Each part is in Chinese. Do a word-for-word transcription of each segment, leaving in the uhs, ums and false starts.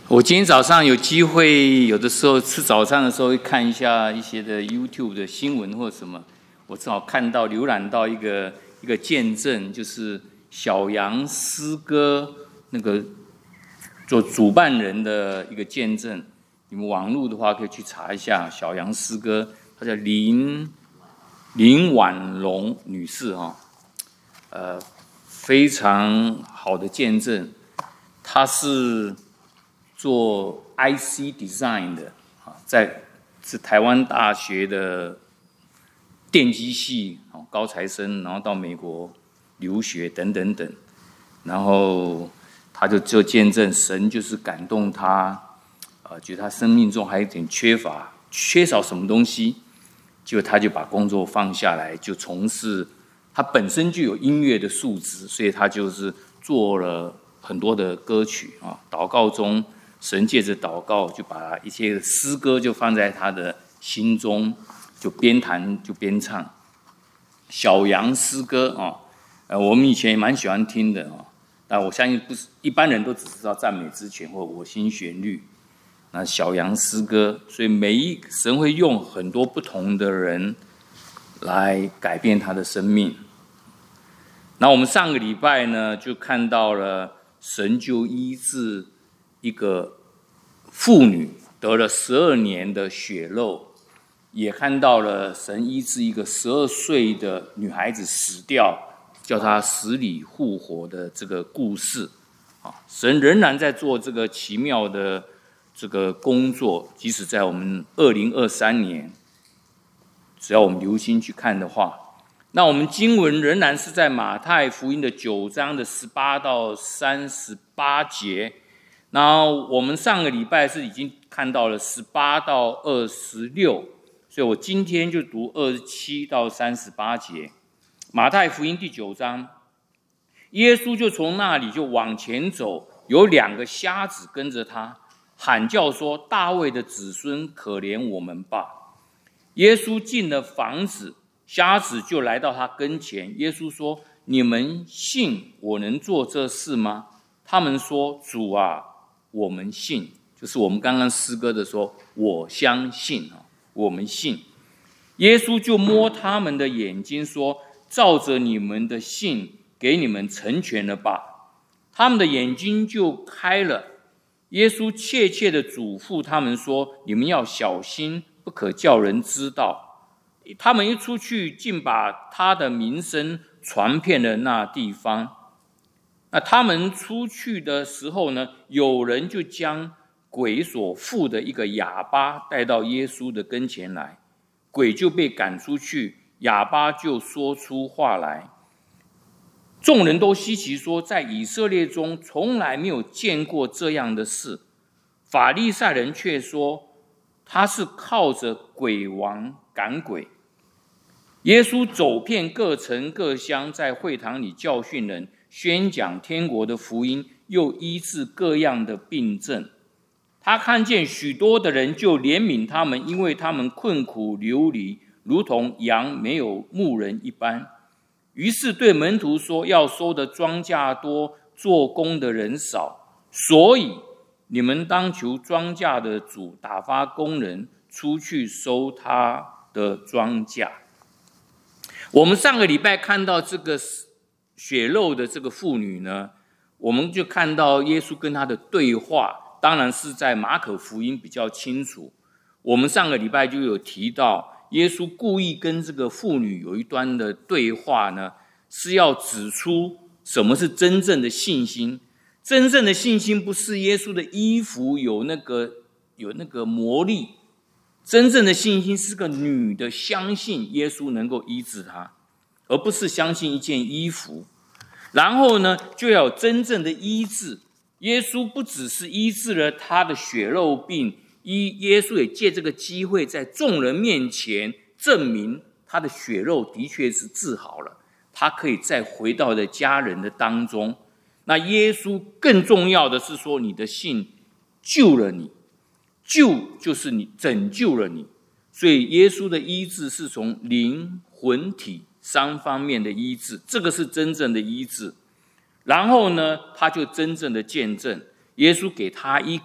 我今天早上有机会，有的时候吃早餐的时候会看一下一些的 YouTube 的新闻或什么，我正好看到浏览到一个一个见证，就是小杨诗歌那个做主办人的一个见证。你们网络的话可以去查一下小杨诗歌，她叫林林婉容女士哈，呃，非常好的见证，她是做 I C design 的，在是台湾大学的电机系高材生，然后到美国留学等等等，然后他就就见证神就是感动他，呃，觉得他生命中还有点缺乏，缺少什么东西，结果他就把工作放下来，就从事他本身就有音乐的素质，所以他就是做了很多的歌曲啊，祷告中。神借着祷告，就把一些诗歌就放在他的心中，就边弹就边唱。小杨诗歌啊，呃，我们以前也蛮喜欢听的啊，但我相信不是一般人都只知道赞美之泉或我心旋律。那小杨诗歌，所以每一神会用很多不同的人来改变他的生命。那我们上个礼拜呢，就看到了神就医治一个妇女得了十二年的血漏，也看到了神医治一个十二岁的女孩子死掉，叫她死里复活的这个故事。神仍然在做这个奇妙的这个工作，即使在我们二零二三年，只要我们留心去看的话，那我们经文仍然是在马太福音的九章的十八到三十八节。那我们上个礼拜是已经看到了十八到二十六，所以我今天就读二十七到三十八节。马太福音第九章，耶稣就从那里就往前走，有两个瞎子跟着他，喊叫说：大卫的子孙，可怜我们吧！耶稣进了房子，瞎子就来到他跟前。耶稣说：你们信我能做这事吗？他们说：主啊，我们信，就是我们刚刚诗歌的说，我相信，我们信。耶稣就摸他们的眼睛说：照着你们的信，给你们成全了吧。他们的眼睛就开了。耶稣切切的嘱咐他们说：你们要小心，不可叫人知道。他们一出去，竟把他的名声传遍了那地方。那他们出去的时候呢，有人就将鬼所附的一个哑巴带到耶稣的跟前来，鬼就被赶出去，哑巴就说出话来。众人都稀奇说，在以色列中从来没有见过这样的事。法利赛人却说，他是靠着鬼王赶鬼。耶稣走遍各城各乡，在会堂里教训人，宣讲天国的福音，又医治各样的病症。他看见许多的人，就怜悯他们，因为他们困苦流离，如同羊没有牧人一般。于是对门徒说，要收的庄稼多，做工的人少，所以你们当求庄稼的主打发工人出去收他的庄稼。我们上个礼拜看到这个血漏的这个妇女呢，我们就看到耶稣跟她的对话，当然是在马可福音比较清楚。我们上个礼拜就有提到，耶稣故意跟这个妇女有一段的对话呢，是要指出什么是真正的信心。真正的信心不是耶稣的衣服有那个有那个魔力，真正的信心是个女的相信耶稣能够医治她，而不是相信一件衣服。然后呢，就要有真正的医治。耶稣不只是医治了她的血肉病，耶稣也借这个机会在众人面前证明她的血肉的确是治好了，她可以再回到的家人的当中。那耶稣更重要的是说，你的信救了你，救就是你拯救了你。所以耶稣的医治是从灵魂体三方面的医治，这个是真正的医治。然后呢，他就真正的见证，耶稣给他一个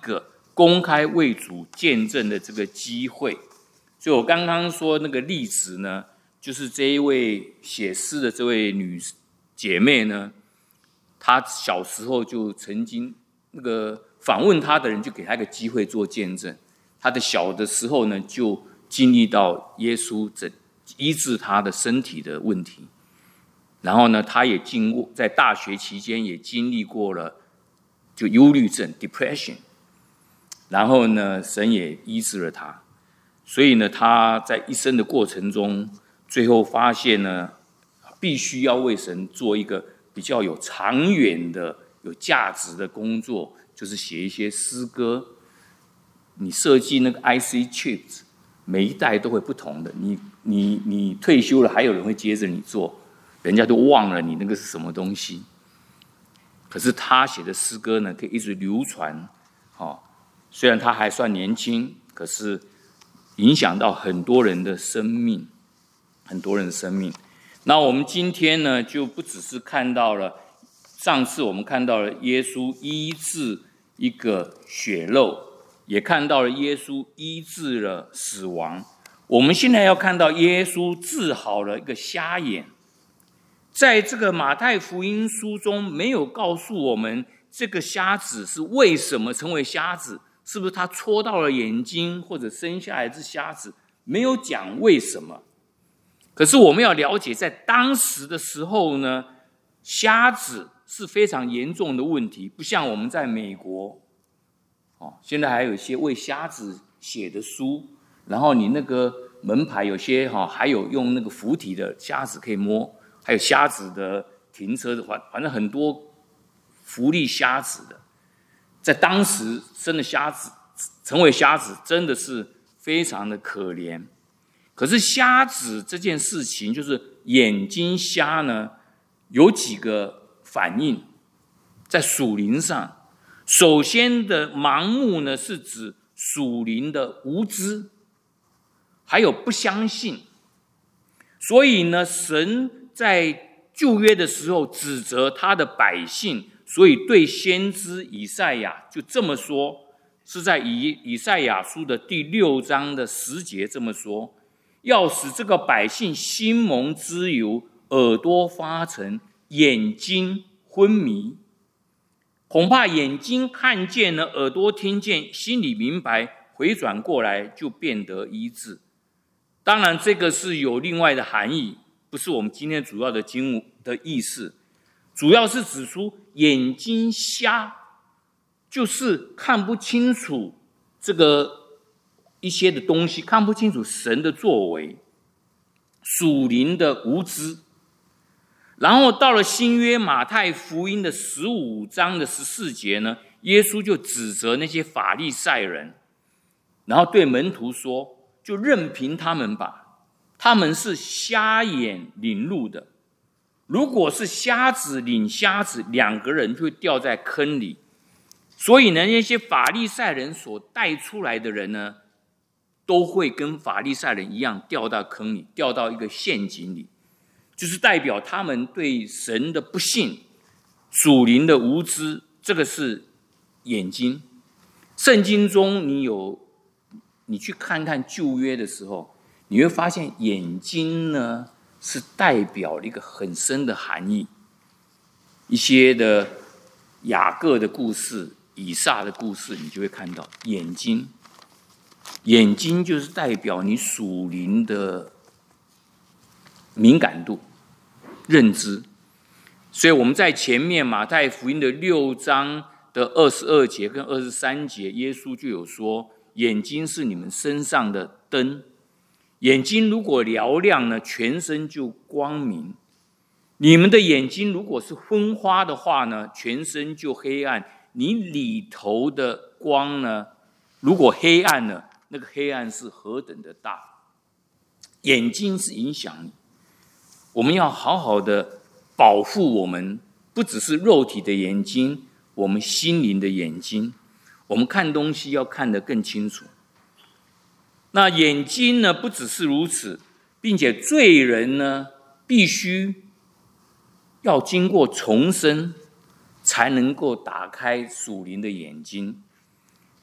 公开为主见证的这个机会。所以我刚刚说那个例子呢，就是这一位写诗的这位女姐妹呢，她小时候就曾经那个访问她的人就给她一个机会做见证。她的小的时候呢，就经历到耶稣诊医治她的身体的问题，然后呢，她也经过在大学期间也经历过了就忧虑症 depression， 然后呢，神也医治了她。所以呢，她在一生的过程中，最后发现呢，必须要为神做一个比较有长远的、有价值的工作，就是写一些诗歌。你设计那个 I C chips， 每一代都会不同的。你你你退休了，还有人会接着你做，人家都忘了你那个是什么东西。可是他写的诗歌呢，可以一直流传。哦，虽然他还算年轻，可是影响到很多人的生命，很多人的生命。那我们今天呢，就不只是看到了上次我们看到了耶稣医治一个血漏，也看到了耶稣医治了死亡。我们现在要看到耶稣治好了一个瞎眼。在这个马太福音书中没有告诉我们这个瞎子是为什么成为瞎子，是不是他戳到了眼睛，或者生下来是瞎子，没有讲为什么。可是我们要了解，在当时的时候呢，瞎子是非常严重的问题，不像我们在美国，哦，现在还有一些为瞎子写的书，然后你那个门牌有些哈，还有用那个扶体的瞎子可以摸，还有瞎子的停车的，反正很多福利瞎子的。在当时生的瞎子，成为瞎子真的是非常的可怜。可是瞎子这件事情，就是眼睛瞎呢，有几个反应在属灵上。首先的盲目呢，是指属灵的无知，还有不相信。所以呢，神在旧约的时候指责他的百姓，所以对先知以赛亚就这么说，是在以以赛亚书的第六章的十节这么说：要使这个百姓心蒙脂油，耳朵发沉，眼睛昏迷。恐怕眼睛看见了，耳朵听见，心里明白，回转过来就变得医治。当然这个是有另外的含义，不是我们今天主要的经文的意思，主要是指出眼睛瞎，就是看不清楚这个一些的东西，看不清楚神的作为，属灵的无知。然后到了新约马太福音的十五章的十四节呢，耶稣就指责那些法利赛人，然后对门徒说，就任凭他们吧，他们是瞎眼领路的。如果是瞎子领瞎子，两个人就会掉在坑里。所以呢，那些法利赛人所带出来的人呢，都会跟法利赛人一样掉到坑里，掉到一个陷阱里，就是代表他们对神的不信，属灵的无知。这个是眼睛。圣经中你有你去看看旧约的时候，你会发现眼睛呢是代表了一个很深的含义。一些的雅各的故事、以撒的故事，你就会看到眼睛。眼睛就是代表你属灵的敏感度、认知。所以我们在前面马太福音的六章的二十二节跟二十三节，耶稣就有说，眼睛是你们身上的灯，眼睛如果嘹亮呢，全身就光明；你们的眼睛如果是昏花的话呢，全身就黑暗。你里头的光呢，如果黑暗了，那个黑暗是何等的大。眼睛是影响你，我们要好好的保护我们，不只是肉体的眼睛，我们心灵的眼睛。我们看东西要看得更清楚。那眼睛呢，不只是如此，并且罪人呢，必须要经过重生，才能够打开属灵的眼睛。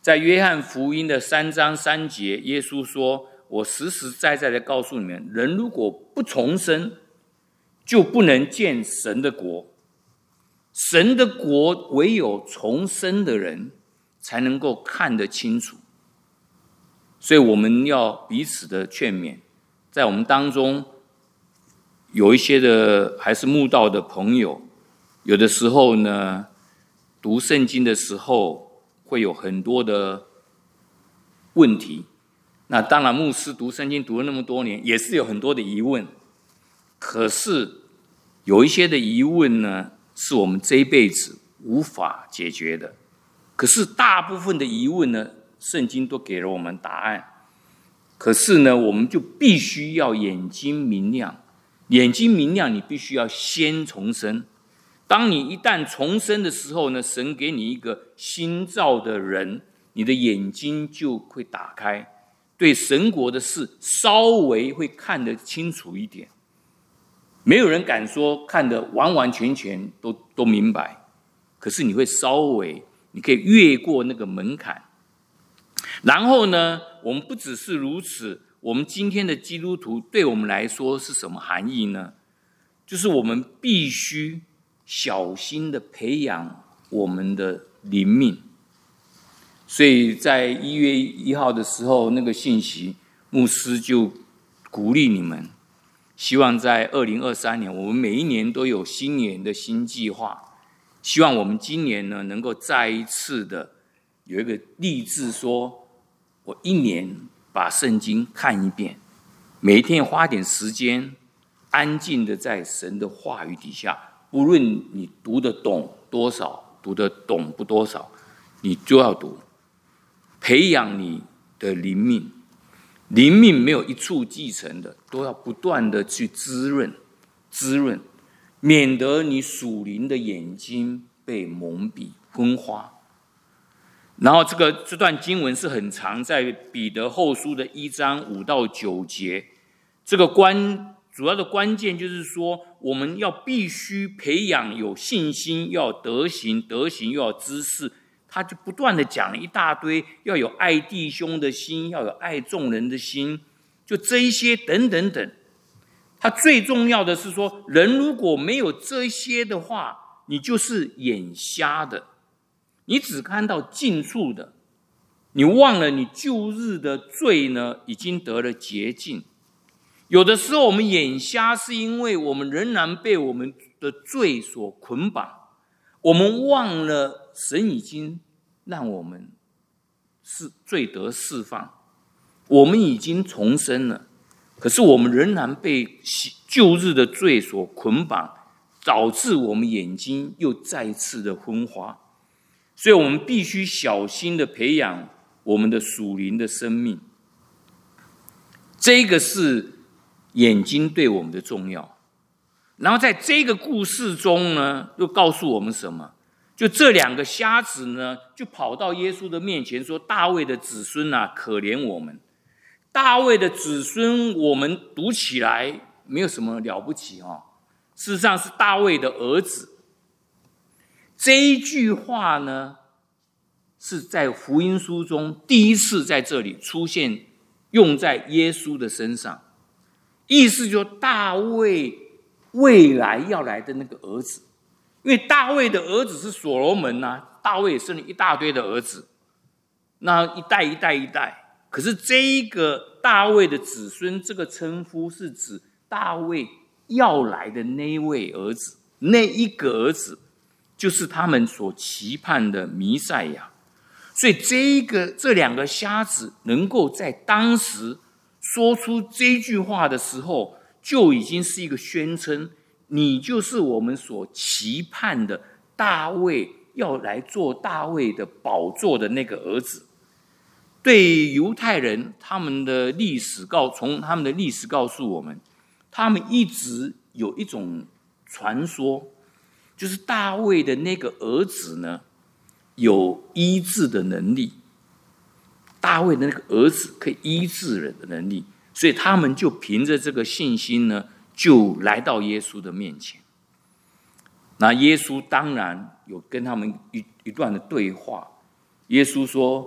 在约翰福音的三章三节，耶稣说：“我实实在在的告诉你们，人如果不重生，就不能见神的国。神的国唯有重生的人才能够看得清楚。”所以我们要彼此的劝勉，在我们当中有一些的还是慕道的朋友，有的时候呢，读圣经的时候会有很多的问题。那当然，牧师读圣经读了那么多年，也是有很多的疑问。可是有一些的疑问呢，是我们这一辈子无法解决的。可是大部分的疑问呢，圣经都给了我们答案。可是呢，我们就必须要眼睛明亮。眼睛明亮，你必须要先重生。当你一旦重生的时候呢，神给你一个新造的人，你的眼睛就会打开，对神国的事稍微会看得清楚一点。没有人敢说看得完完全全 都, 都明白，可是你会稍微，你可以越过那个门槛。然后呢，我们不只是如此，我们今天的基督徒对我们来说是什么含义呢？就是我们必须小心的培养我们的灵命。所以在一月一号的时候，那个信息，牧师就鼓励你们，希望在二零二三年，我们每一年都有新年的新计划。希望我们今年呢，能够再一次的有一个立志说，我一年把圣经看一遍，每一天花点时间，安静的在神的话语底下，不论你读得懂多少，读得懂不多少，你就要读，培养你的灵命。灵命没有一触即成的，都要不断的去滋润滋润，免得你属灵的眼睛被蒙蔽昏花。然后这个这段经文是很长，在彼得后书的一章五到九节。这个关主要的关键就是说，我们要必须培养有信心，要德行，德行又要知识。他就不断的讲了一大堆，要有爱弟兄的心，要有爱众人的心，就这一些等等等。他最重要的是说，人如果没有这些的话，你就是眼瞎的。你只看到近处的，你忘了你旧日的罪呢，已经得了洁净。有的时候我们眼瞎，是因为我们仍然被我们的罪所捆绑，我们忘了神已经让我们是罪得释放，我们已经重生了，可是我们仍然被旧日的罪所捆绑，导致我们眼睛又再一次的昏花。所以我们必须小心的培养我们的属灵的生命。这个是眼睛对我们的重要。然后在这个故事中呢，又告诉我们什么？就这两个瞎子呢，就跑到耶稣的面前说：“大卫的子孙啊，可怜我们。”大卫的子孙，我们读起来没有什么了不起哦，事实上是大卫的儿子。这一句话呢，是在福音书中第一次在这里出现，用在耶稣的身上。意思就是大卫未来要来的那个儿子，因为大卫的儿子是所罗门啊，大卫也生了一大堆的儿子，那一代一代一代。可是这一个大卫的子孙，这个称呼是指大卫要来的那一位儿子，那一个儿子就是他们所期盼的弥赛亚。所以这一个这两个瞎子能够在当时说出这句话的时候，就已经是一个宣称，你就是我们所期盼的大卫要来做大卫的宝座的那个儿子。对犹太人，他们的历史告从他们的历史告诉我们，他们一直有一种传说，就是大卫的那个儿子呢，有医治的能力。大卫的那个儿子可以医治人的能力，所以他们就凭着这个信心呢，就来到耶稣的面前。那耶稣当然有跟他们 一, 一段的对话。耶稣说：“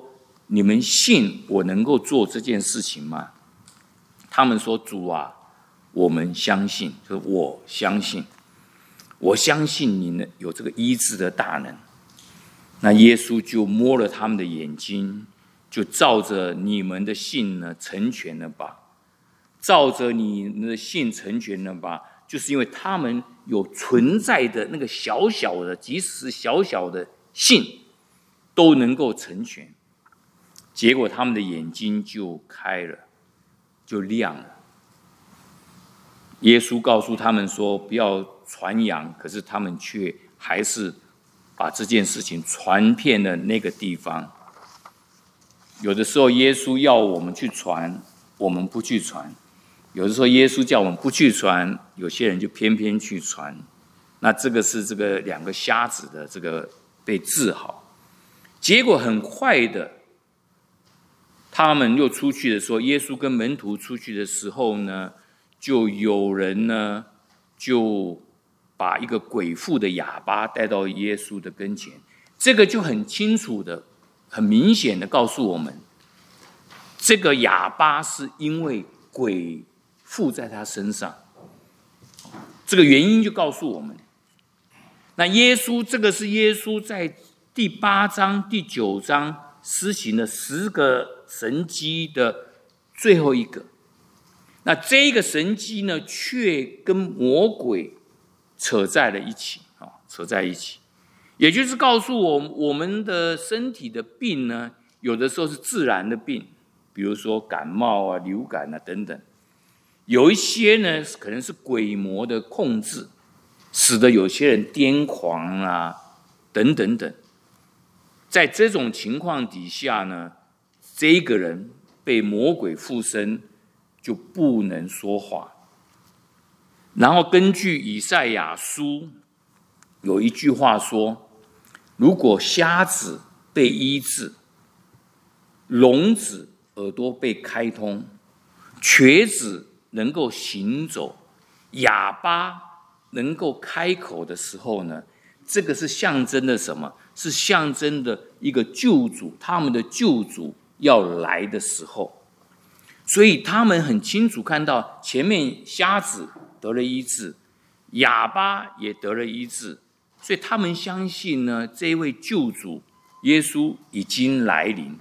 你们信我能够做这件事情吗？他们说：主啊，我们相信。就是我相信，我相信你能有这个医治的大能。那耶稣就摸了他们的眼睛，就照着你们的信呢成全了吧。照着你们的信成全了吧，就是因为他们有存在的那个小小的，即使是小小的信，都能够成全。结果他们的眼睛就开了，就亮了。耶稣告诉他们说不要传扬，可是他们却还是把这件事情传遍了那个地方。有的时候耶稣要我们去传，我们不去传；有的时候耶稣叫我们不去传，有些人就偏偏去传。那这个是这个两个瞎子的这个被治好。结果很快的，他们又出去的时候，耶稣跟门徒出去的时候呢，就有人呢就把一个鬼附的哑巴带到耶稣的跟前。这个就很清楚的、很明显的告诉我们，这个哑巴是因为鬼附在他身上。这个原因就告诉我们。那耶稣，这个是耶稣在第八章、第九章施行了十个神迹的最后一个。那这一个神迹呢，却跟魔鬼扯在了一起，扯在一起，也就是告诉我们，我们的身体的病呢，有的时候是自然的病，比如说感冒啊、流感啊等等；有一些呢，可能是鬼魔的控制，使得有些人癫狂啊，等等等。在这种情况底下呢，这个人被魔鬼附身，就不能说话。然后根据以赛亚书有一句话说，如果瞎子被医治，聋子耳朵被开通，瘸子能够行走，哑巴能够开口的时候呢，这个是象征的什么？是象征的一个救主，他们的救主要来的时候。所以他们很清楚看到，前面瞎子得了医治，哑巴也得了医治，所以他们相信呢，这一位救主耶稣已经来临。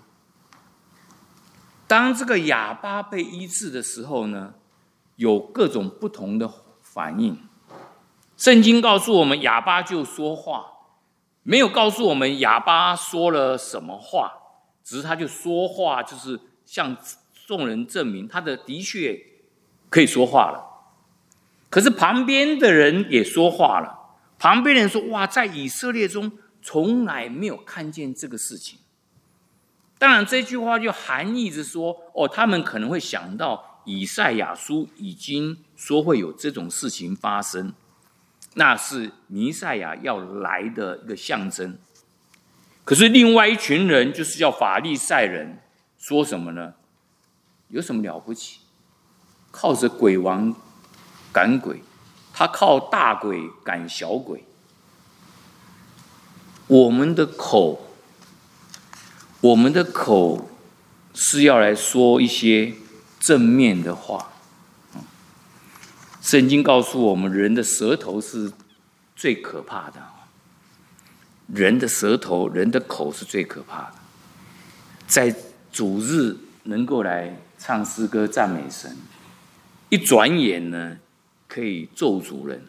当这个哑巴被医治的时候呢，有各种不同的反应。圣经告诉我们，哑巴就说话，没有告诉我们哑巴说了什么话，只是他就说话，就是向众人证明他的的确可以说话了。可是旁边的人也说话了，旁边人说：哇，在以色列中从来没有看见这个事情。当然这句话就含义着说，哦，他们可能会想到以赛亚书已经说会有这种事情发生，那是弥赛亚要来的一个象征。可是另外一群人，就是叫法利赛人，说什么呢？有什么了不起？靠着鬼王赶鬼，他靠大鬼赶小鬼。我们的口，我们的口是要来说一些正面的话。圣经告诉我们，人的舌头是最可怕的。人的舌头，人的口是最可怕的。在主日能够来唱诗歌赞美神，一转眼呢，可以咒诅人。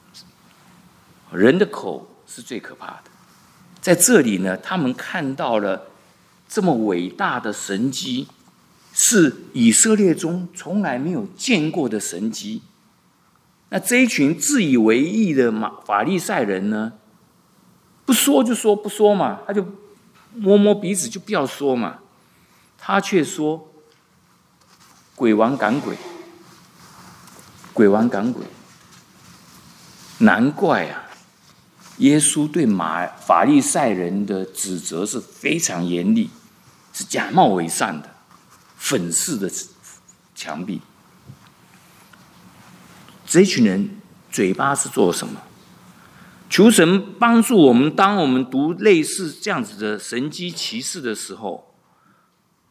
人的口是最可怕的。在这里呢，他们看到了这么伟大的神迹，是以色列中从来没有见过的神迹。那这一群自以为义的法利赛人呢，不说就说不说嘛，他就摸摸鼻子就不要说嘛。他却说鬼王赶鬼，鬼王赶鬼。难怪啊，耶稣对马法利赛人的指责是非常严厉，是假冒伪善的，粉饰的墙壁。这群人嘴巴是做什么？求神帮助我们，当我们读类似这样子的神迹奇事的时候，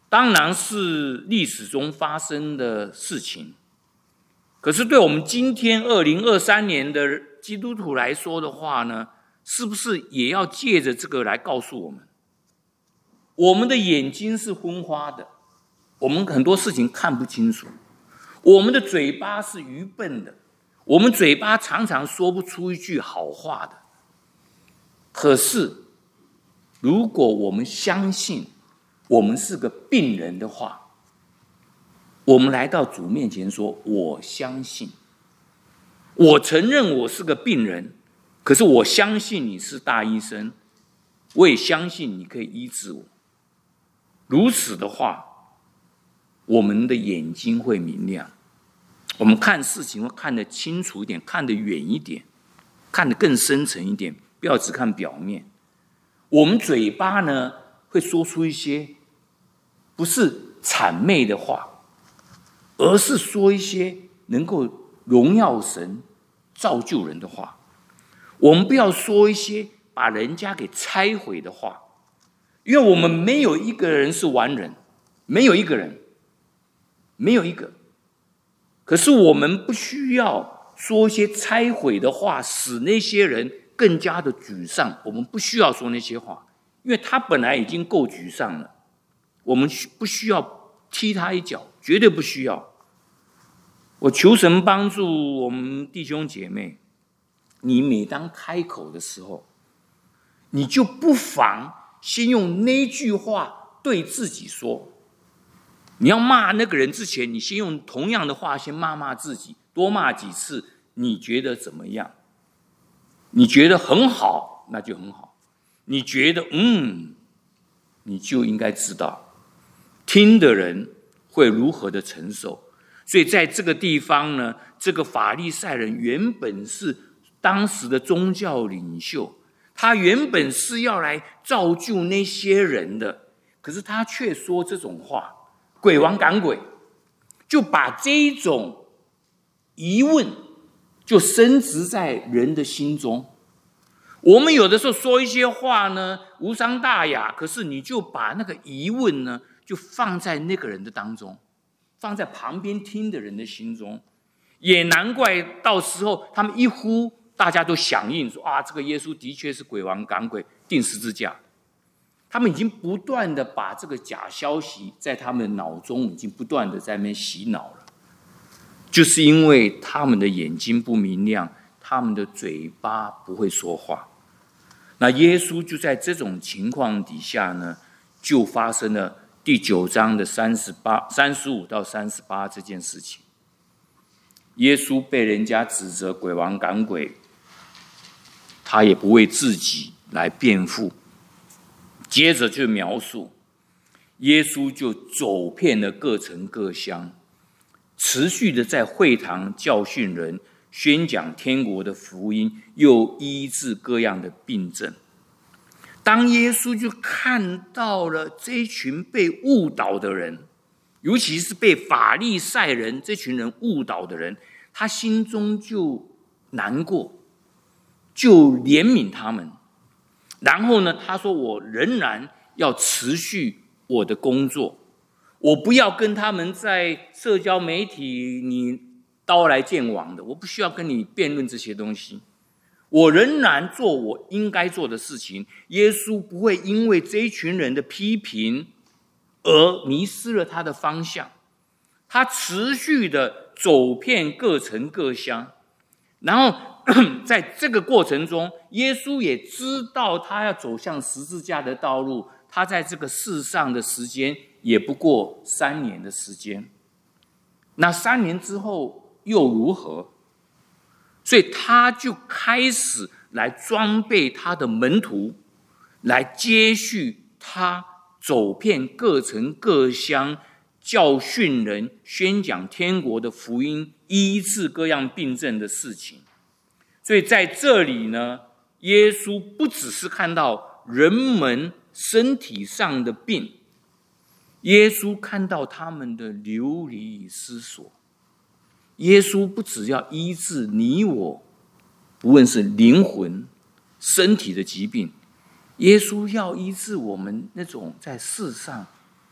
当然是历史中发生的事情。可是对我们今天二零二三年的基督徒来说的话呢，是不是也要借着这个来告诉我们，我们的眼睛是昏花的，我们很多事情看不清楚，我们的嘴巴是愚笨的，我们嘴巴常常说不出一句好话的。可是如果我们相信我们是个病人的话，我们来到主面前说，我相信，我承认我是个病人，可是我相信你是大医生，我也相信你可以医治我。如此的话，我们的眼睛会明亮，我们看事情会看得清楚一点，看得远一点，看得更深层一点，不要只看表面。我们嘴巴呢，会说出一些不是谄媚的话，而是说一些能够荣耀神、造就人的话。我们不要说一些把人家给拆毁的话，因为我们没有一个人是完人，没有一个人，没有一个。可是我们不需要说一些拆毁的话，使那些人更加的沮丧。我们不需要说那些话，因为他本来已经够沮丧了，我们不需要踢他一脚，绝对不需要。我求神帮助我们弟兄姐妹，你每当开口的时候，你就不妨先用那句话对自己说。你要骂那个人之前，你先用同样的话先骂骂自己，多骂几次，你觉得怎么样？你觉得很好，那就很好。你觉得嗯，你就应该知道听的人会如何的承受。所以在这个地方呢，这个法利赛人原本是当时的宗教领袖，他原本是要来造就那些人的，可是他却说这种话，鬼王赶鬼，就把这一种疑问就深植在人的心中。我们有的时候说一些话呢，无伤大雅，可是你就把那个疑问呢，就放在那个人的当中，放在旁边听的人的心中。也难怪到时候他们一呼，大家都响应说啊，这个耶稣的确是鬼王赶鬼，钉十字架。他们已经不断的把这个假消息在他们脑中已经不断的在那边洗脑了，就是因为他们的眼睛不明亮，他们的嘴巴不会说话。那耶稣就在这种情况底下呢，就发生了第九章的三十八、三十五到三十八这件事情。耶稣被人家指责鬼王赶鬼，他也不为自己来辩护。接着就描述耶稣就走遍了各城各乡，持续的在会堂教训人，宣讲天国的福音，又医治各样的病症。当耶稣就看到了这群被误导的人，尤其是被法利赛人这群人误导的人，他心中就难过，就怜悯他们。然后呢，他说我仍然要持续我的工作，我不要跟他们在社交媒体你刀来剑往的，我不需要跟你辩论这些东西，我仍然做我应该做的事情。耶稣不会因为这一群人的批评而迷失了他的方向，他持续的走遍各城各乡。然后在这个过程中，耶稣也知道他要走向十字架的道路，他在这个世上的时间也不过三年的时间。那三年之后又如何？所以他就开始来装备他的门徒，来接续他走遍各城各乡，教训人，宣讲天国的福音，医治各样病症的事情。所以在这里呢，耶稣不只是看到人们身体上的病，耶稣看到他们的流离与失所。耶稣不只要医治你我，不论是灵魂、身体的疾病，耶稣要医治我们那种在世上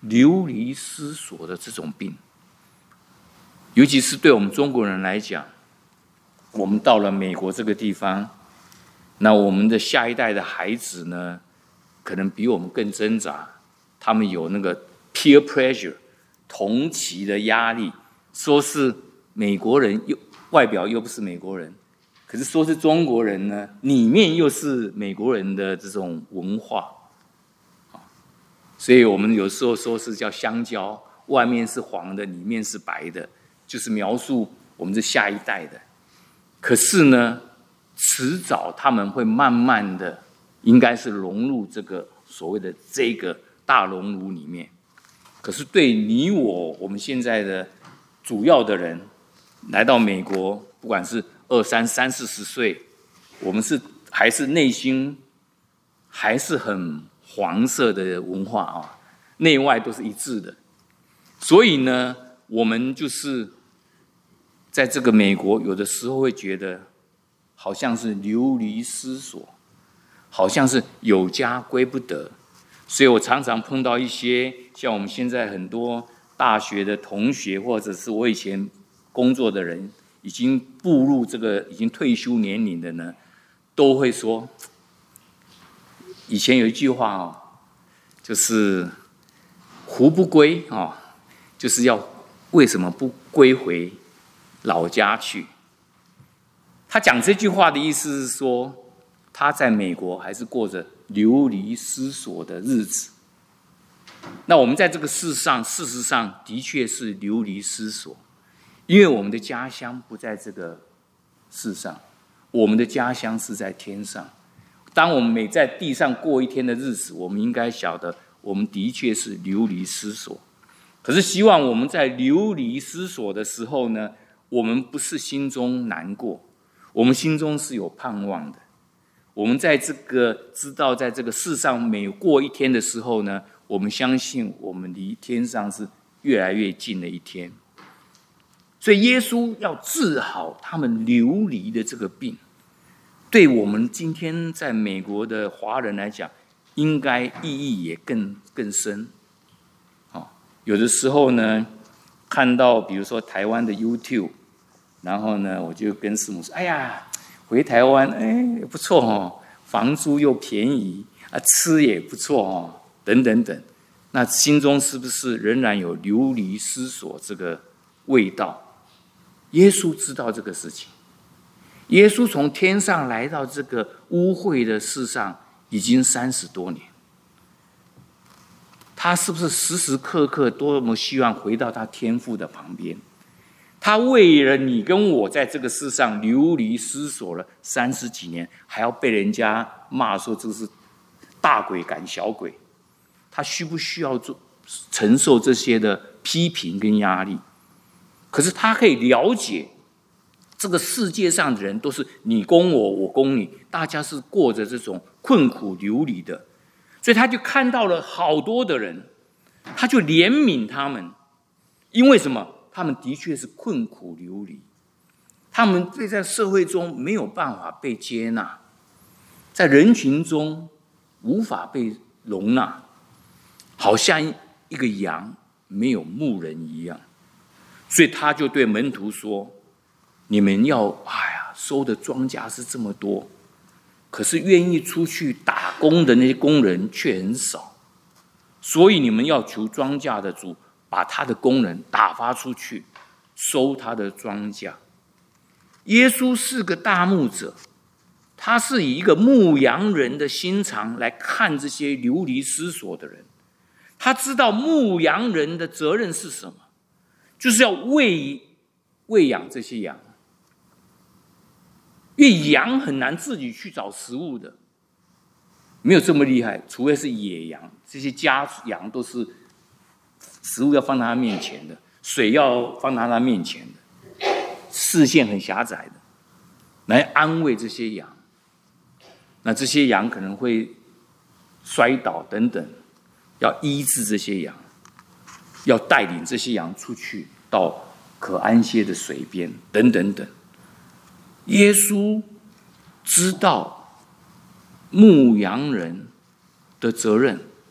流离失所的这种病。尤其是对我们中国人来讲，我们到了美国这个地方，那我们的下一代的孩子呢，可能比我们更挣扎，他们有那个 peer pressure 同期的压力，说是美国人又外表又不是美国人，可是说是中国人呢，里面又是美国人的这种文化，所以我们有时候说是叫香蕉，外面是黄的，里面是白的，就是描述我们这下一代的。可是呢，迟早他们会慢慢的，应该是融入这个所谓的这个大熔炉里面。可是对你我，我们现在的主要的人来到美国，不管是二三三四十岁，我们是还是内心还是很黄色的文化啊，内外都是一致的。所以呢，我们就是在这个美国，有的时候会觉得好像是流离失所，好像是有家归不得。所以我常常碰到一些像我们现在很多大学的同学，或者是我以前工作的人，已经步入这个已经退休年龄的呢，都会说，以前有一句话哦，就是胡不归哦，就是要为什么不归回老家去？他讲这句话的意思是说，他在美国还是过着流离失所的日子。那我们在这个世上，事实上的确是流离失所，因为我们的家乡不在这个世上，我们的家乡是在天上。当我们每在地上过一天的日子，我们应该晓得，我们的确是流离失所。可是希望我们在流离失所的时候呢，我们不是心中难过，我们心中是有盼望的。我们在这个知道在这个世上每过一天的时候呢，我们相信我们离天上是越来越近的一天。所以耶稣要治好他们流离的这个病，对我们今天在美国的华人来讲，应该意义也更更深。有的时候呢，看到比如说台湾的 YouTube， 然后呢，我就跟师母说：“哎呀，回台湾，哎，不错哦，房租又便宜啊，吃也不错哦，等等等。”那心中是不是仍然有流离失所这个味道？耶稣知道这个事情。耶稣从天上来到这个污秽的世上，已经三十多年。他是不是时时刻刻多么希望回到他天父的旁边？他为了你跟我在这个世上流离失所了三十几年，还要被人家骂说这是大鬼赶小鬼，他需不需要做承受这些的批评跟压力？可是他可以了解，这个世界上的人都是你攻我，我攻你，大家是过着这种困苦流离的。所以他就看到了好多的人，他就怜悯他们，因为什么？他们的确是困苦流离，他们在社会中没有办法被接纳，在人群中无法被容纳，好像一个羊没有牧人一样。所以他就对门徒说：“你们要，哎呀，收的庄稼是这么多，可是愿意出去打工的那些工人却很少，所以你们要求庄稼的主把他的工人打发出去，收他的庄稼。”耶稣是个大牧者，他是以一个牧羊人的心肠来看这些流离失所的人。他知道牧羊人的责任是什么，就是要喂喂养这些羊。因为羊很难自己去找食物的，没有这么厉害，除非是野羊。这些家羊都是食物要放在他面前的，水要放在他面前的，视线很狭窄的，来安慰这些羊。那这些羊可能会摔倒等等，要医治这些羊，要带领这些羊出去到可安歇的水边等等等。耶稣知道牧羊人的责任，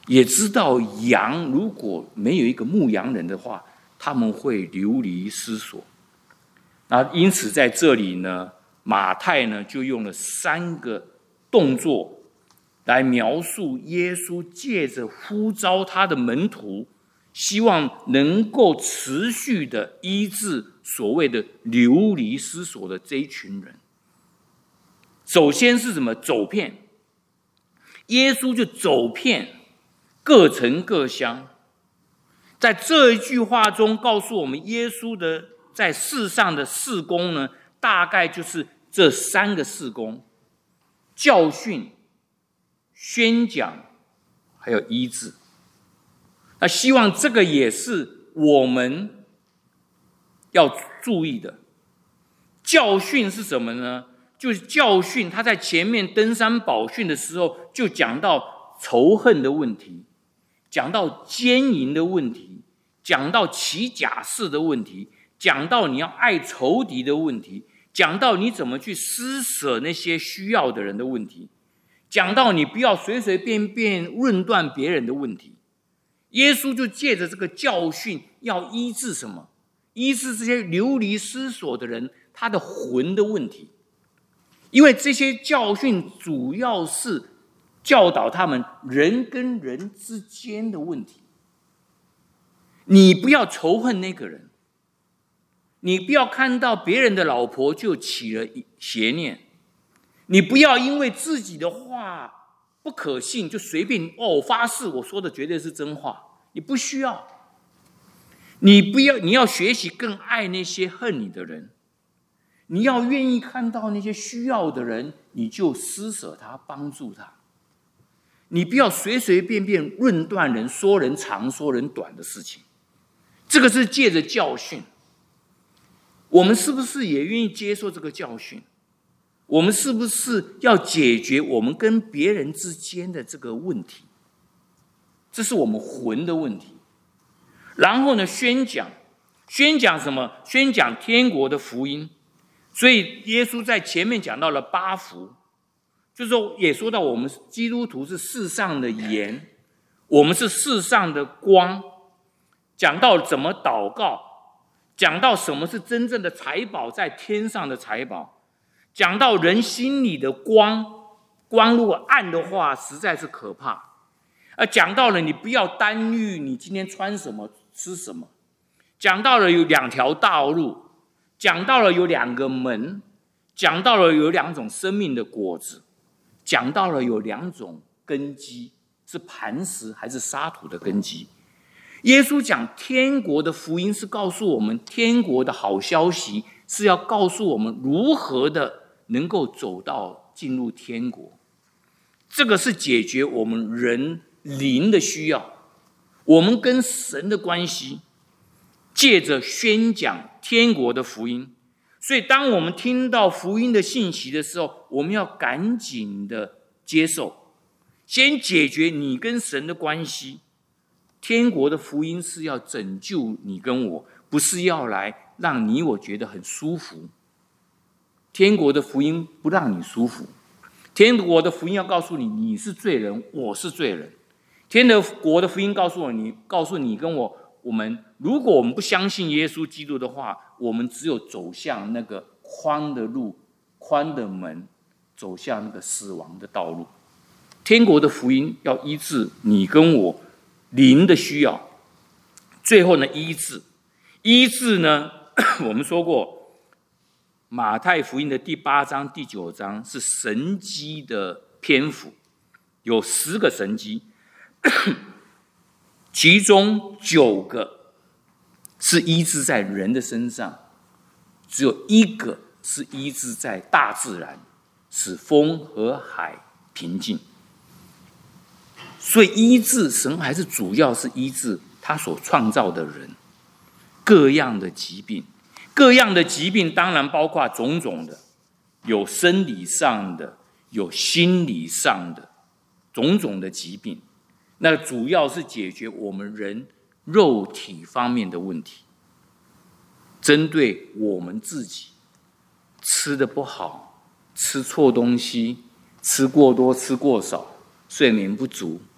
也知道羊如果没有一个牧羊人的话，他们会流离失所。那因此在这里呢，马太呢就用了三个动作来描述耶稣借着呼召他的门徒，希望能够持续的医治所谓的流离失所的这一群人。首先是什么？走遍，耶稣就走遍各城各乡。在这一句话中告诉我们，耶稣的在世上的事工呢，大概就是这三个事工：教训、宣讲，还有医治。那希望这个也是我们要注意的。教训是什么呢？就是教训，他在前面登山宝训的时候就讲到仇恨的问题，讲到奸淫的问题，讲到起假誓的问题，讲到你要爱仇敌的问题，讲到你怎么去施舍那些需要的人的问题，讲到你不要随随便便论断别人的问题。耶稣就借着这个教训要医治什么？医治这些流离失所的人他的魂的问题。因为这些教训主要是教导他们人跟人之间的问题。你不要仇恨那个人，你不要看到别人的老婆就起了邪念，你不要因为自己的话不可信就随便哦发誓我说的绝对是真话。你不需要，你不要，你要学习更爱那些恨你的人。你要愿意看到那些需要的人，你就施舍他，帮助他。你不要随随便便论断人，说人长说人短的事情。这个是借着教训。我们是不是也愿意接受这个教训？我们是不是要解决我们跟别人之间的这个问题？这是我们魂的问题。然后呢，宣讲，宣讲什么？宣讲天国的福音。所以耶稣在前面讲到了八福，就是说也说到我们基督徒是世上的盐，我们是世上的光，讲到怎么祷告，讲到什么是真正的财宝，在天上的财宝，讲到人心里的光，光如果暗的话实在是可怕。而讲到了你不要单虑你今天穿什么吃什么，讲到了有两条道路，讲到了有两个门，讲到了有两种生命的果子，讲到了有两种根基，是磐石还是沙土的根基。耶稣讲天国的福音是告诉我们，天国的好消息是要告诉我们如何的能够走到进入天国。这个是解决我们人灵的需要，我们跟神的关系，借着宣讲天国的福音。所以当我们听到福音的信息的时候，我们要赶紧的接受，先解决你跟神的关系。天国的福音是要拯救你跟我，不是要来让你我觉得很舒服。天国的福音不让你舒服，天国的福音要告诉你，你是罪人，我是罪人。天国的福音告诉我，你告诉你跟我，我们如果我们不相信耶稣基督的话，我们只有走向那个宽的路、宽的门，走向那个死亡的道路。天国的福音要医治你跟我灵的需要。最后呢，医治，医治呢，我们说过，马太福音的第八章、第九章是神迹的篇幅，有十个神迹。其中九个是医治在人的身上，只有一个是医治在大自然，使风和海平静。所以医治，神还是主要是医治他所创造的人，各样的疾病，各样的疾病当然包括种种的，有生理上的，有心理上的，种种的疾病。那主要是解决我们人肉体方面的问题，针对我们自己吃的不好，吃错东西，吃过多吃过少，睡眠不足，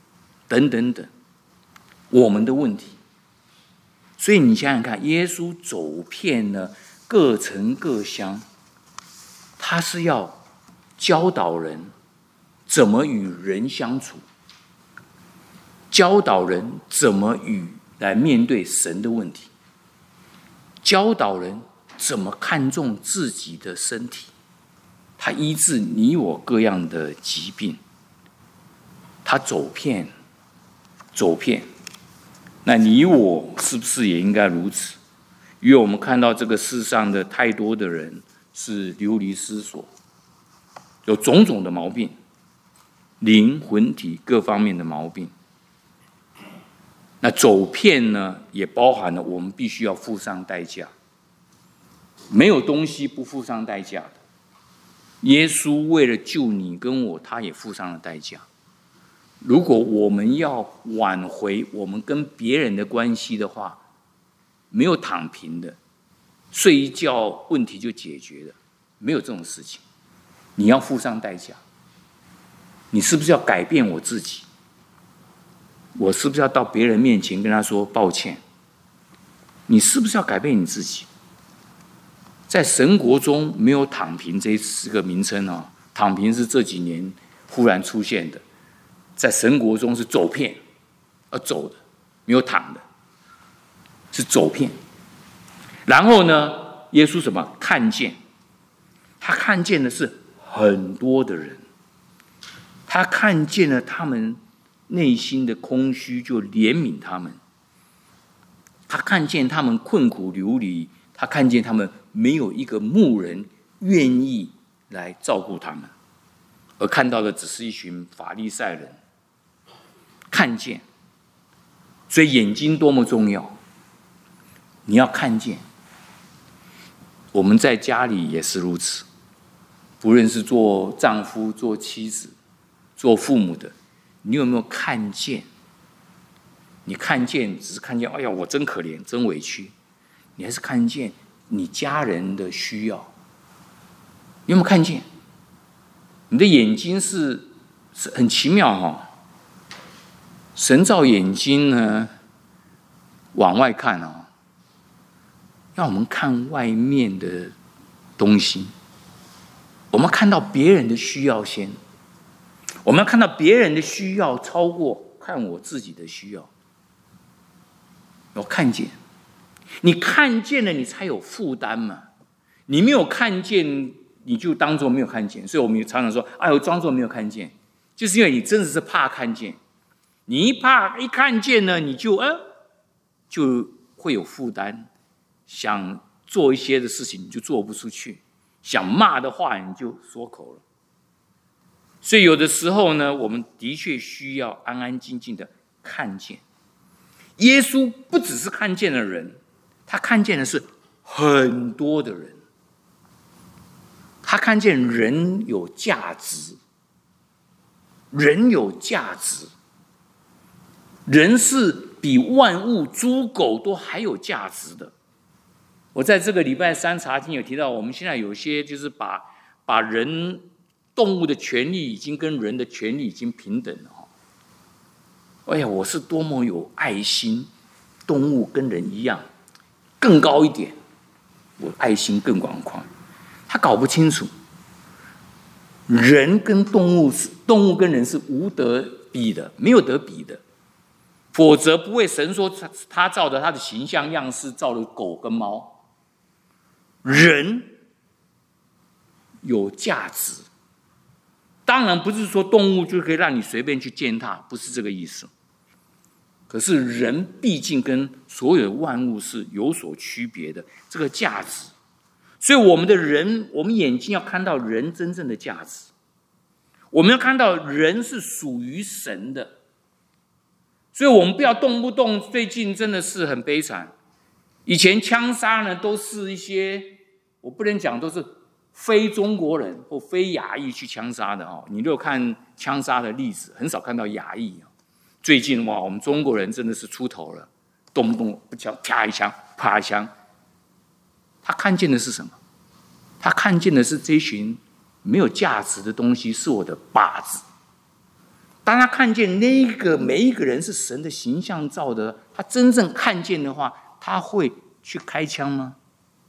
等等等，我们的问题。所以你想想看，耶稣走遍了各城各乡，他是要教导人怎么与人相处，教导人怎么与来面对神的问题，教导人怎么看重自己的身体，他医治你我各样的疾病，他走遍走遍。那你我是不是也应该如此？因为我们看到这个世上的太多的人是流离失所，有种种的毛病，灵魂体各方面的毛病。那走遍呢，也包含了我们必须要付上代价，没有东西不付上代价的。耶稣为了救你跟我，他也付上了代价。如果我们要挽回我们跟别人的关系的话，没有躺平的，睡一觉问题就解决了，没有这种事情。你要付上代价，你是不是要改变我自己？我是不是要到别人面前跟他说抱歉？你是不是要改变你自己？在神国中没有躺平这四个名称哦，躺平是这几年忽然出现的。在神国中是走遍，要走的，没有躺的，是走遍。然后呢，耶稣什么？看见，他看见的是很多的人，他看见了他们内心的空虚，就怜悯他们。他看见他们困苦流离，他看见他们没有一个牧人愿意来照顾他们，而看到的只是一群法利赛人。看见，所以眼睛多么重要！你要看见。我们在家里也是如此，不论是做丈夫、做妻子、做父母的，你有没有看见？你看见只是看见，哎呀，我真可怜，真委屈。你还是看见你家人的需要？你有没有看见？你的眼睛是是很奇妙哈、哦。神造眼睛呢，往外看哦，让我们看外面的东西。我们看到别人的需要先，我们要看到别人的需要超过看我自己的需要。要看见，你看见了，你才有负担嘛。你没有看见，你就当作没有看见。所以我们常常说：“哎呦，装作没有看见。”就是因为你真的是怕看见。你一怕一看见呢，你就呃就会有负担，想做一些的事情你就做不出去，想骂的话你就说口了。所以有的时候呢，我们的确需要安安静静的看见。耶稣不只是看见了人，他看见的是很多的人，他看见人有价值，人有价值。人是比万物、猪狗都还有价值的。我在这个礼拜三查经有提到，我们现在有些就是把把人、动物的权利已经跟人的权利已经平等了。哎呀，我是多么有爱心，动物跟人一样，更高一点，我爱心更广阔。他搞不清楚，人跟动物是动物跟人是无得比的，没有得比的。否则不会神说他照着他的形象样式造了狗跟猫。人有价值，当然不是说动物就可以让你随便去践踏，不是这个意思。可是人毕竟跟所有的万物是有所区别的，这个价值。所以我们的人，我们眼睛要看到人真正的价值，我们要看到人是属于神的。所以我们不要动不动，最近真的是很悲惨。以前枪杀呢，都是一些我不能讲都是非中国人或非亚裔去枪杀的哦。你如果看枪杀的例子，很少看到亚裔。最近哇，我们中国人真的是出头了，动不动不枪啪一枪，啪一枪。他看见的是什么？他看见的是这群没有价值的东西，是我的靶子。 当他看见那个每一个人是神的形象造的，他真正看见的话，他会去开枪吗？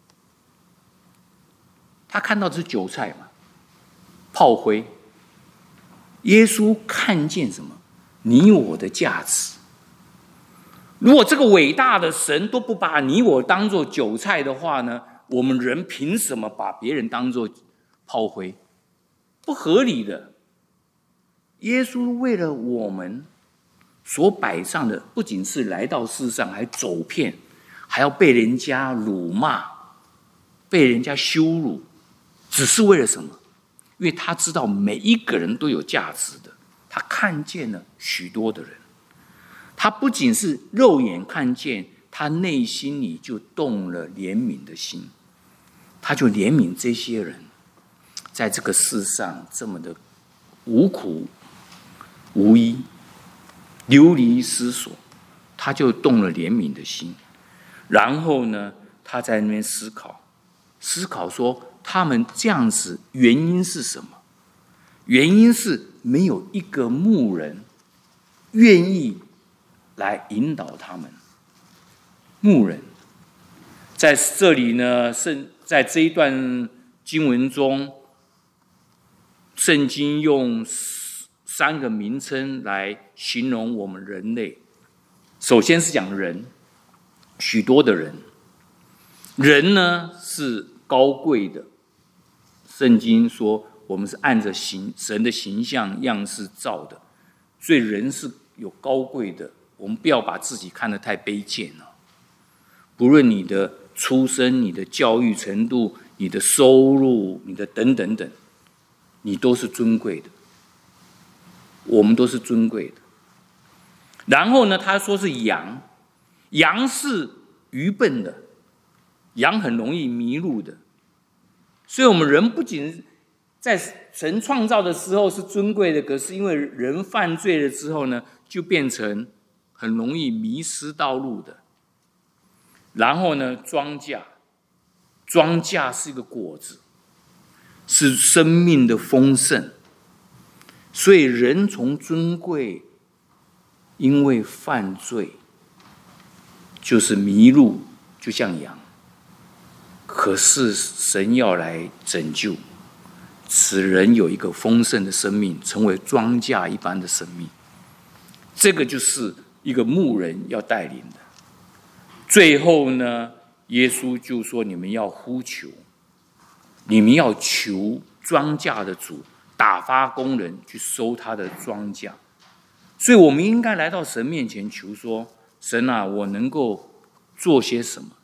他看到的是韭菜嘛，炮灰。耶稣看见什么？你我的价值。如果这个伟大的神都不把你我当作韭菜的话呢，我们人凭什么把别人当作炮灰？不合理的。耶稣为了我们所摆上的，不仅是来到世上，还走遍，还要被人家辱骂，被人家羞辱，只是为了什么？因为他知道每一个人都有价值的，他看见了许多的人，他不仅是肉眼看见，他内心里就动了怜悯的心，他就怜悯这些人在这个世上这么的无苦无依，流离失所，他就动了怜悯的心。然后呢，他在那边思考，思考说他们这样子原因是什么？原因是没有一个牧人愿意来引导他们。牧人在这里呢，圣在这一段经文中，圣经用三个名称来形容我们人类。首先是讲人，许多的人。人呢是高贵的，圣经说我们是按着形神的形象样式造的，所以人是有高贵的。我们不要把自己看得太卑贱了。不论你的出身、你的教育程度、你的收入、你的等等等，你都是尊贵的。我们都是尊贵的。然后呢，他说是羊，羊是愚笨的，羊很容易迷路的。所以我们人不仅在神创造的时候是尊贵的，可是因为人犯罪了之后呢，就变成很容易迷失道路的。然后呢，庄稼，庄稼是一个果子，是生命的丰盛。所以人从尊贵，因为犯罪，就是迷路，就像羊。可是神要来拯救，使人有一个丰盛的生命，成为庄稼一般的生命。这个就是一个牧人要带领的。最后呢，耶稣就说：你们要呼求，你们要求庄稼的主打发工人去收他的庄稼。所以我们应该来到神面前求说：神啊，我能够做些什么？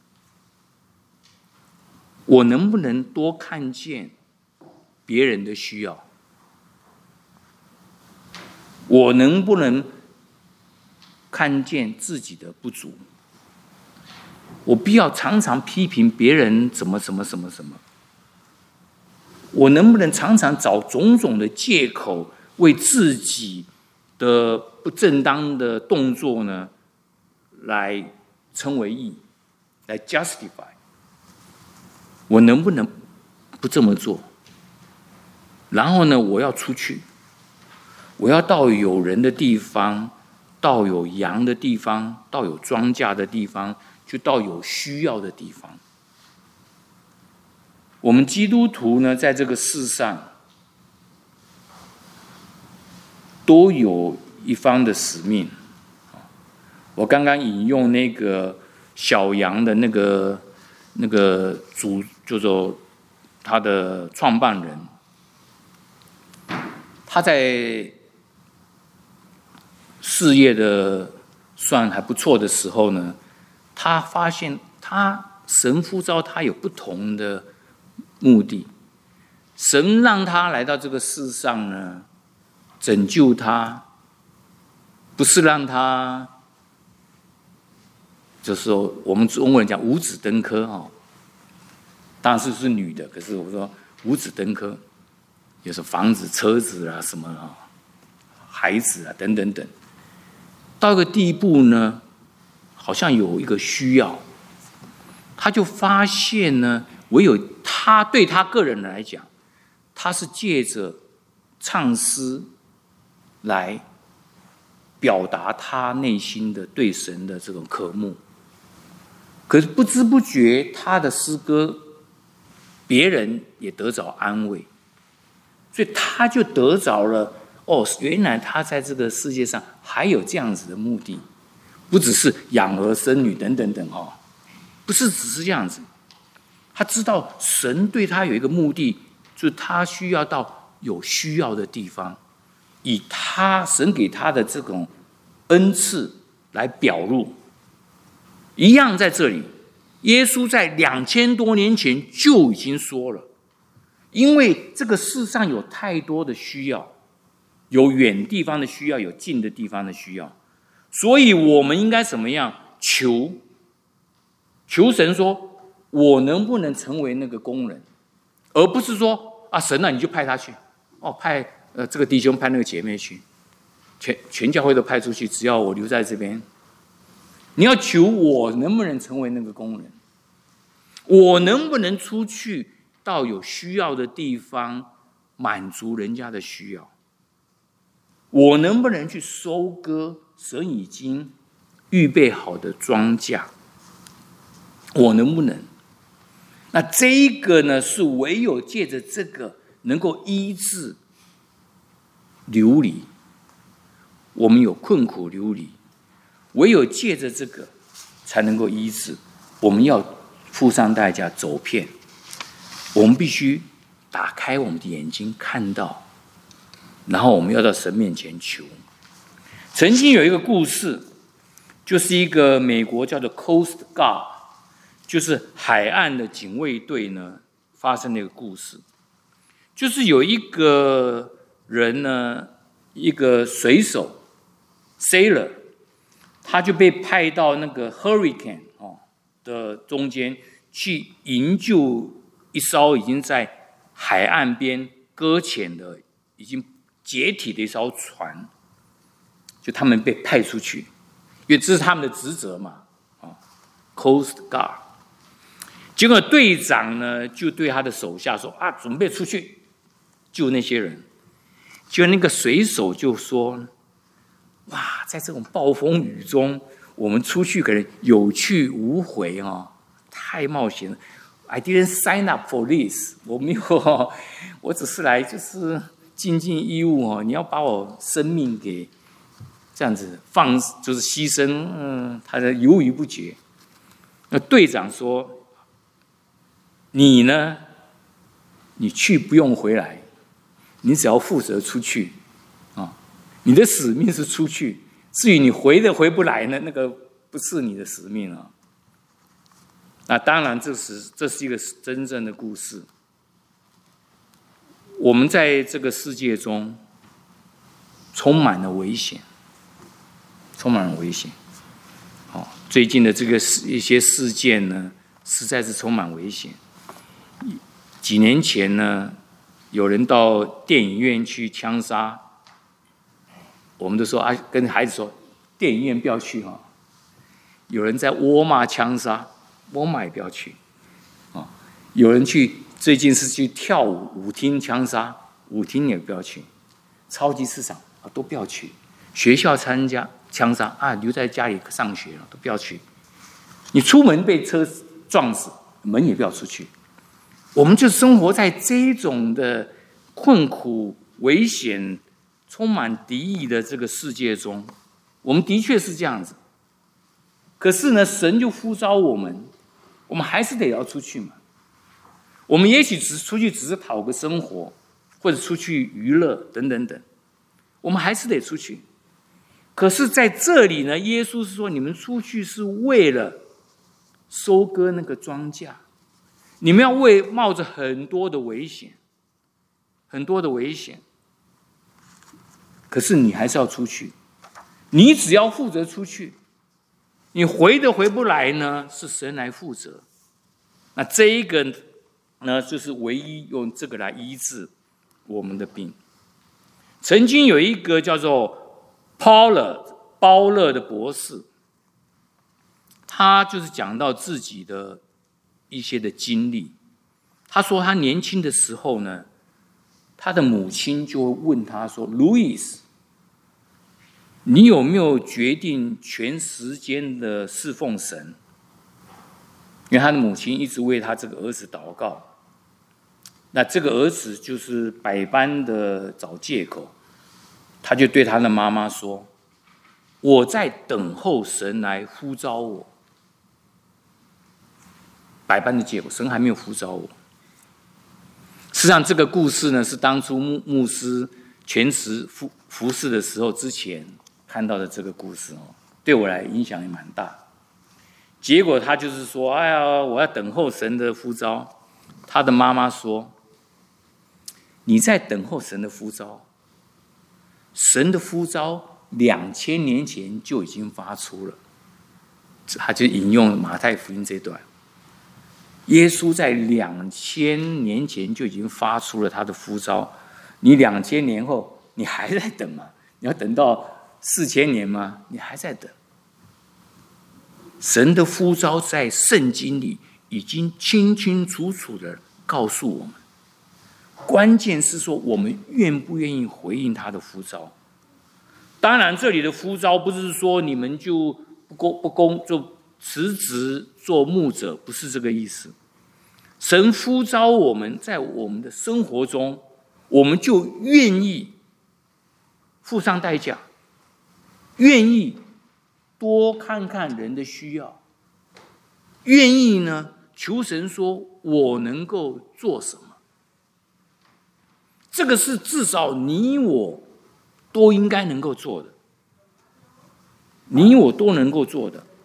我能不能多看见别人的需要？我能不能看见自己的不足？我不要常常批评别人怎么什么什么什么。我能不能常常找种种的借口，为自己的不正当的动作呢，来称为义，来 justify？ 我能不能不这么做？然后呢，我要出去，我要到有人的地方，到有羊的地方，到有庄稼的地方，就到有需要的地方。我们基督徒呢，在这个世上都有一方的使命。我刚刚引用那个小羊的那个那个主，就说他的创办人，他在事业的算还不错的时候呢，他发现他神呼召他有不同的目的。神让他来到这个世上呢，拯救他，不是让他，就是说我们中国人讲五子登科哈，当然是是女的，可是我说五子登科，就是房子、车子啊，什么啊，孩子啊，等等等。到一个地步呢，好像有一个需要，他就发现呢，唯有他对他个人来讲，他是借着唱诗来表达他内心的对神的这种渴慕。可是不知不觉，他的诗歌别人也得着安慰，所以他就得着了哦，原来他在这个世界上还有这样子的目的，不只是养儿生女等等等哦，不是只是这样子。他知道神对他有一个目的，就是他需要到有需要的地方，以他神给他的这种恩赐来表露。一样在这里，耶稣在两千多年前就已经说了，因为这个世上有太多的需要，有远地方的需要，有近的地方的需要，所以我们应该怎么样求？求神说，我能不能成为那个工人，而不是说啊，神啊，你就派他去，哦，派呃这个弟兄派那个姐妹去，全全教会都派出去，只要我留在这边。你要求我能不能成为那个工人，我能不能出去到有需要的地方满足人家的需要，我能不能去收割神已经预备好的庄稼，我能不能？那这一个呢，是唯有借着这个能够医治流离，我们有困苦流离，唯有借着这个才能够医治。我们要付上代价走遍，我们必须打开我们的眼睛看到，然后我们要到神面前求。曾经有一个故事，就是一个美国叫做 Coast Guard， 就是海岸的警卫队呢发生的一个故事，就是有一个人呢，一个水手 sailor， 他就被派到那个 hurricane 的中间去营救一艘已经在海岸边搁浅的、已经解体的一艘船，就他们被派出去，因为这是他们的职责嘛，啊 ，Coast Guard。结果队长呢就对他的手下说：“啊，准备出去救那些人。”结果那个水手就说：“哇，在这种暴风雨中，我们出去可能有去无回哦，太冒险了。I didn't sign up for this， 我没有，我只是来就是尽尽义务哦。你要把我生命给这样子放，就是牺牲，嗯，他的犹豫不决。”那队长说：“你呢？你去不用回来，你只要负责出去啊！你的使命是出去。”至于你回的回不来呢，那个不是你的使命啊。那当然，这是这是一个真正的故事。我们在这个世界中充满了危险，充满了危险。哦，最近的这个一些事件呢，实在是充满危险。几年前呢，有人到电影院去枪杀。我们都说啊，跟孩子说，电影院不要去哈。有人在沃尔玛枪杀，沃尔玛也不要去啊。有人去，最近是去跳舞，舞厅枪杀，舞厅也不要去。超级市场啊，都不要去。学校参加枪杀啊，留在家里上学了，都不要去。你出门被车撞死，门也不要出去。我们就生活在这种的困苦、危险、充满敌意的这个世界中，我们的确是这样子。可是呢，神就呼召我们，我们还是得要出去嘛。我们也许只出去只是讨个生活，或者出去娱乐等等等，我们还是得出去。可是在这里呢，耶稣是说，你们出去是为了收割那个庄稼，你们要为冒着很多的危险，很多的危险。可是你还是要出去，你只要负责出去，你回的回不来呢，是神来负责。那这一个呢，就是唯一用这个来医治我们的病。曾经有一个叫做 Paul 包勒的博士，他就是讲到自己的一些的经历。他说他年轻的时候呢，他的母亲就会问他说 ：“Louis， 你有没有决定全时间的侍奉神？因为他的母亲一直为他这个儿子祷告，那这个儿子就是百般的找借口，他就对他的妈妈说：“我在等候神来呼召我。”百般的借口，神还没有呼召我。事实上，这个故事呢，是当初牧牧师全职服服侍的时候之前看到的这个故事哦，对我来影响也蛮大。结果他就是说：“哎呀，我要等候神的呼召。”他的妈妈说：“你在等候神的呼召，神的呼召两千年前就已经发出了。”他就引用马太福音这段。耶稣在两千年前就已经发出了他的呼召，你两千年后你还在等吗？你要等到四千年吗？你还在等？神的呼召在圣经里已经清清楚楚的告诉我们，关键是说我们愿不愿意回应他的呼召。当然，这里的呼召不是说你们就不公不公就辞职做牧者，不是这个意思。神呼召我们在我们的生活中，我们就愿意付上代价，愿意多看看人的需要，愿意呢求神说我能够做什么。这个是至少你我都应该能够做的，你我都能够做的。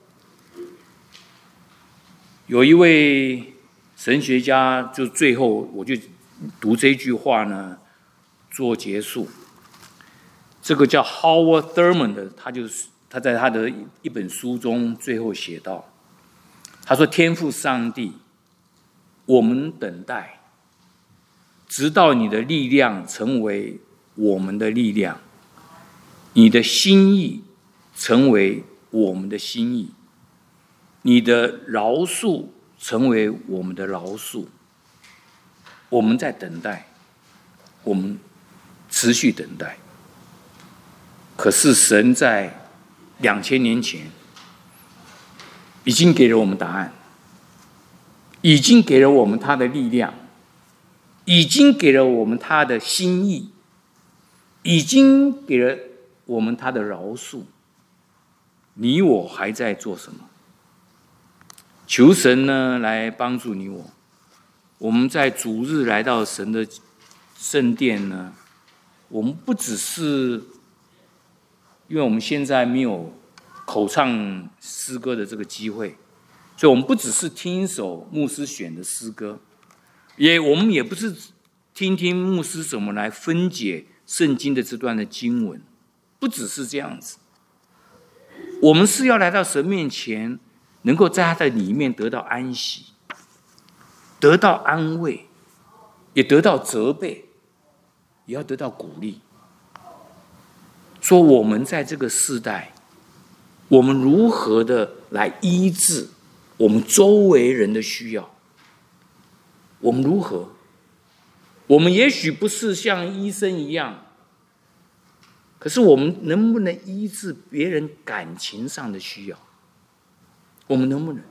有一位神学家，就最后我就读这句话呢做结束。这个叫 Howard Thurman 的，他就是他在他的一本书中最后写道，他说：“天父上帝，我们等待，直到你的力量成为我们的力量，你的心意成为我们的心意，你的饶恕成为我们的饶恕。我们在等待，我们持续等待。可是神在两千年前已经给了我们答案，已经给了我们他的力量，已经给了我们他的心意，已经给了我们他的饶恕。你我还在做什么？求神呢来帮助你我。我们在主日来到神的圣殿呢，我们不只是因为我们现在没有口唱诗歌的这个机会，所以我们不只是听一首牧师选的诗歌，也我们也不是听听牧师怎么来分解圣经的这段的经文，不只是这样子。我们是要来到神面前，能够在他的里面得到安息，得到安慰，也得到责备，也要得到鼓励。说我们在这个世代，我们如何的来医治我们周围人的需要？我们如何？我们也许不是像医生一样，可是我们能不能医治别人感情上的需要？我们能不能？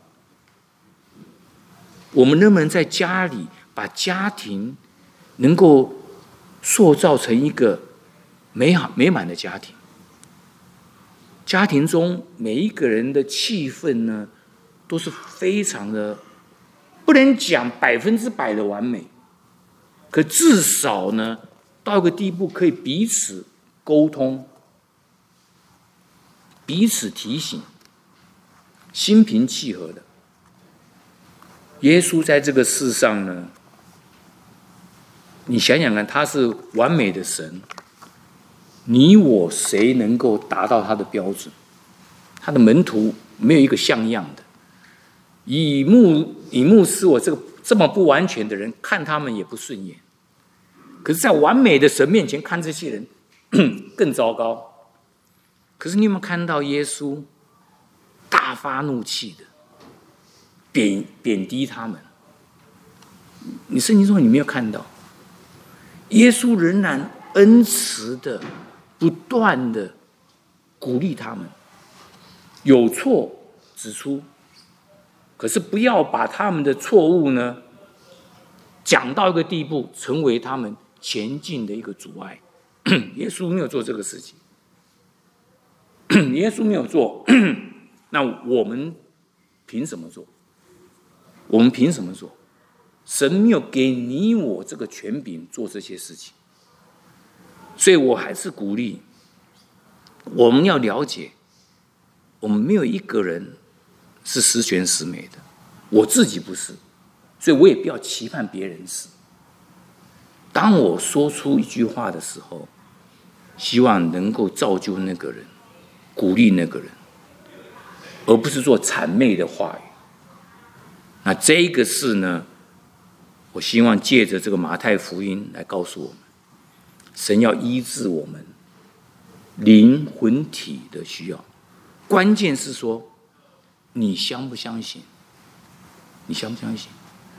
我们能不能在家里把家庭能够塑造成一个美好美满的家庭？家庭中每一个人的气氛呢，都是非常的，不能讲百分之百的完美，可至少呢，到一个地步可以彼此沟通，彼此提醒，心平气和的。耶稣在这个世上呢，你想想看，他是完美的神，你我谁能够达到他的标准？他的门徒没有一个像样的。以牧以牧师我这个这么不完全的人，看他们也不顺眼。可是，在完美的神面前看这些人更糟糕。可是你有没有看到耶稣大发怒气的贬贬低他们？你圣经中你没有看到，耶稣仍然恩慈的、不断的鼓励他们，有错指出，可是不要把他们的错误呢讲到一个地步，成为他们前进的一个阻碍。耶稣没有做这个事情，耶稣没有做，那我们凭什么做？我们凭什么做？神没有给你我这个权柄做这些事情，所以我还是鼓励我们要了解，我们没有一个人是十全十美的，我自己不是，所以我也不要期盼别人是。当我说出一句话的时候，希望能够造就那个人，鼓励那个人，而不是做谄媚的话语。那这个事呢，我希望借着这个马太福音来告诉我们，神要医治我们灵魂体的需要，关键是说你相不相信？你相不相信？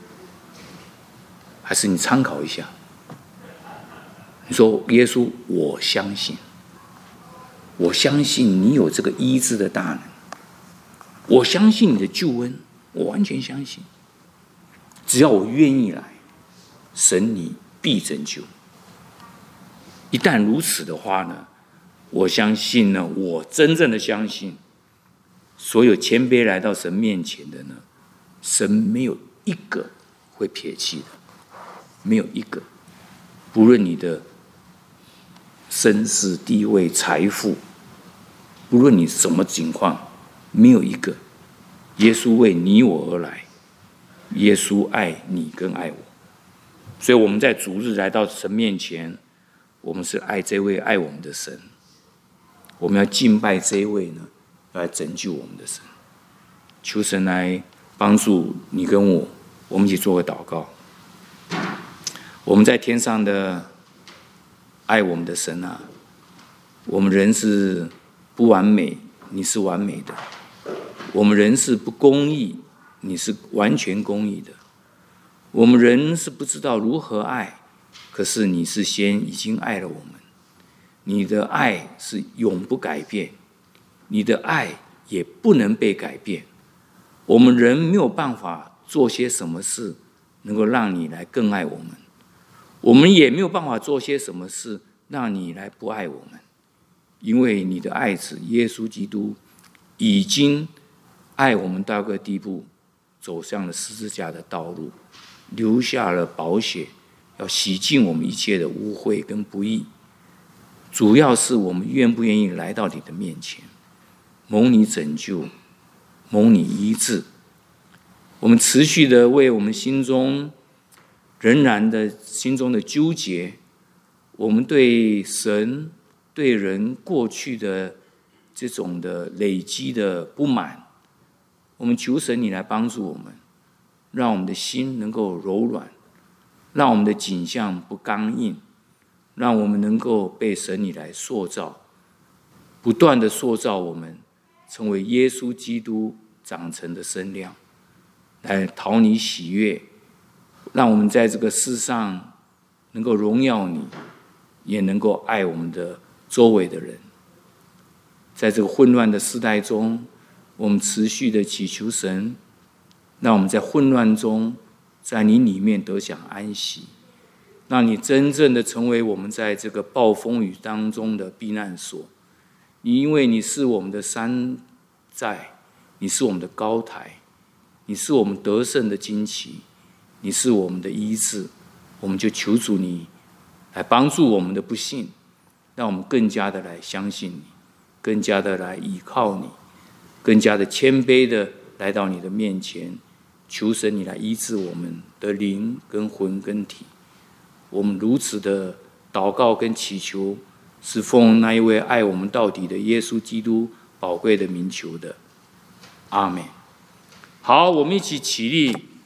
还是你参考一下？你说耶稣，我相信，我相信你有这个医治的大能，我相信你的救恩，我完全相信。只要我愿意来，神你必拯救。一旦如此的话呢，我相信呢，我真正的相信，所有谦卑来到神面前的呢，神没有一个会撇弃的，没有一个，不论你的身世、地位、财富，不论你什么情况，没有一个。耶稣为你我而来，耶稣爱你跟爱我，所以我们在主日来到神面前，我们是爱这位爱我们的神，我们要敬拜这一位呢，来拯救我们的神。求神来帮助你跟我，我们一起做个祷告。我们在天上的爱我们的神啊，我们人是不完美，你是完美的；我们人是不公义，你是完全公义的；我们人是不知道如何爱，可是你是先已经爱了我们。你的爱是永不改变，你的爱也不能被改变。我们人没有办法做些什么事能够让你来更爱我们，我们也没有办法做些什么事让你来不爱我们，因为你的爱子耶稣基督已经爱我们到一个地步，走向了十字架的道路，留下了宝血，要洗净我们一切的污秽跟不义。主要是我们愿不愿意来到你的面前，蒙你拯救，蒙你医治。我们持续的为我们心中仍然的心中的纠结，我们对神对人过去的这种的累积的不满，我们求神你来帮助我们，让我们的心能够柔软，让我们的景象不刚硬，让我们能够被神你来塑造，不断的塑造我们成为耶稣基督长成的身量，来讨你喜悦，让我们在这个世上能够荣耀你，也能够爱我们的周围的人。在这个混乱的时代中，我们持续的祈求神，让我们在混乱中在你里面得享安息，让你真正的成为我们在这个暴风雨当中的避难所。你因为你是我们的山寨，你是我们的高台，你是我们得胜的旌旗，你是我们的医治，我们就求主你来帮助我们的不信，让我们更加的来相信你，更加的来依靠你，更加的谦卑的来到你的面前，求神你来医治我们的灵跟魂跟体。我们如此的祷告跟祈求，是奉那一位爱我们到底的耶稣基督宝贵的名求的，阿们。好，我们一起起立。